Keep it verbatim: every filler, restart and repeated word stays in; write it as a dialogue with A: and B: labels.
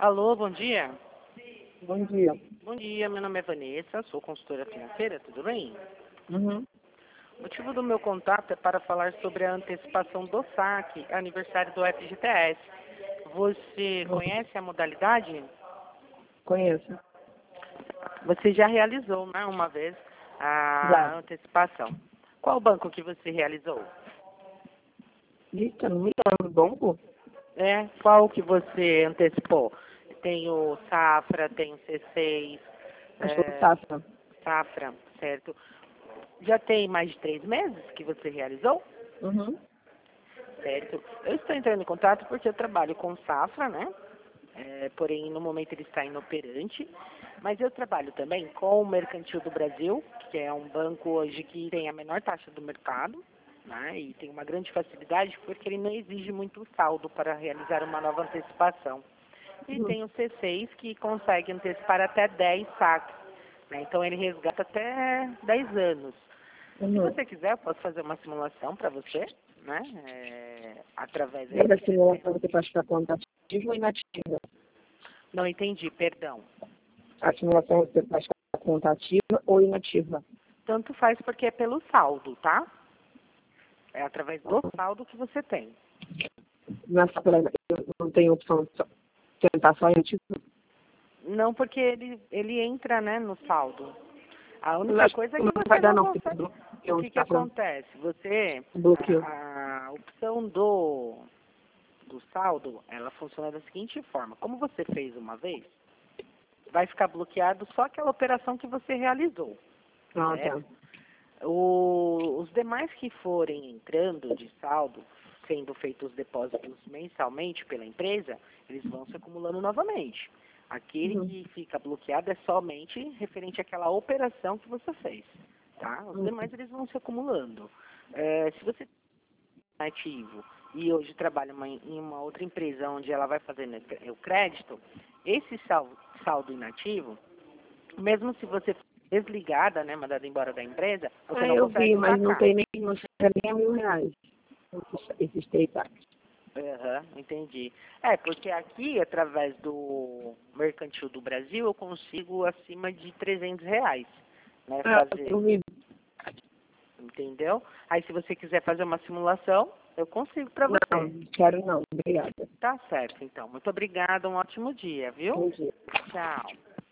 A: Alô, bom dia.
B: Bom dia.
A: Bom dia, meu nome é Vanessa, sou consultora financeira, tudo bem?
B: Uhum.
A: O motivo do meu contato é para falar sobre a antecipação do saque, aniversário do F G T S. Você
B: Uhum.
A: conhece a modalidade?
B: Conheço.
A: Você já realizou, né, uma vez
B: Já.
A: a antecipação. Qual banco que você realizou?
B: Eita, não me lembro. Banco?
A: É, qual que você antecipou? Tem o Safra, tem o C seis,
B: Acho que foi o
A: é,
B: Safra.
A: Safra, certo? Já tem mais de três meses que você realizou?
B: Uhum.
A: Certo. Eu estou entrando em contato porque eu trabalho com Safra, né? É, porém, no momento ele está inoperante. Mas eu trabalho também com o Mercantil do Brasil, que é um banco hoje que tem a menor taxa do mercado, né? E tem uma grande facilidade porque ele não exige muito saldo para realizar uma nova antecipação. E
B: Uhum.
A: tem o C seis, que consegue antecipar até dez saques, né? Então ele resgata até dez anos. Se
B: Uhum.
A: você quiser, eu posso fazer uma simulação para você, né? É, através aí
B: E
A: do
B: a simulação
A: sistema.
B: você faz para conta ativa ou inativa?
A: Não entendi, perdão.
B: A simulação você faz para conta ativa ou inativa?
A: Tanto faz porque é pelo saldo, tá? É através do saldo que você tem.
B: Nessa plana, eu não tenho opção de só- tentar só inativa?
A: Não porque ele, ele entra, né, no saldo. A
B: Eu
A: única
B: acho
A: coisa é
B: que
A: que
B: não vai
A: você
B: dar
A: não
B: não, porque
A: consegue. O
B: bloqueou,
A: que que
B: está falando
A: acontece? Você,
B: bloqueio.
A: a, a opção do, do saldo, ela funciona da seguinte forma. Como você fez uma vez, vai ficar bloqueado só aquela operação que você realizou,
B: Ah, tá.
A: certo? O, os demais que forem entrando de saldo, sendo feitos os depósitos mensalmente pela empresa, eles vão se acumulando novamente. Aquele
B: Uhum.
A: que fica bloqueado é somente referente àquela operação que você fez, tá? Os
B: Uhum.
A: demais eles vão se acumulando. É, se você é ativo e hoje trabalha uma- em uma outra empresa onde ela vai fazendo o crédito, esse saldo, saldo inativo, mesmo se você for desligada, né, mandada embora da empresa, você
B: Ah,
A: não
B: eu vi,
A: consegue
B: mas não
A: sacar.
B: tem nem, não chega nem a mil reais. Esses, esses três saques.
A: Aham, entendi. É, porque aqui, através do Mercantil do Brasil, eu consigo acima de trezentos reais, né,
B: Ah,
A: fazer,
B: eu vi.
A: entendeu? Aí, se você quiser fazer uma simulação, eu consigo para você.
B: Não, quero não. Obrigada.
A: Tá certo, então. Muito obrigada, um ótimo dia, viu?
B: Bom dia.
A: Tchau.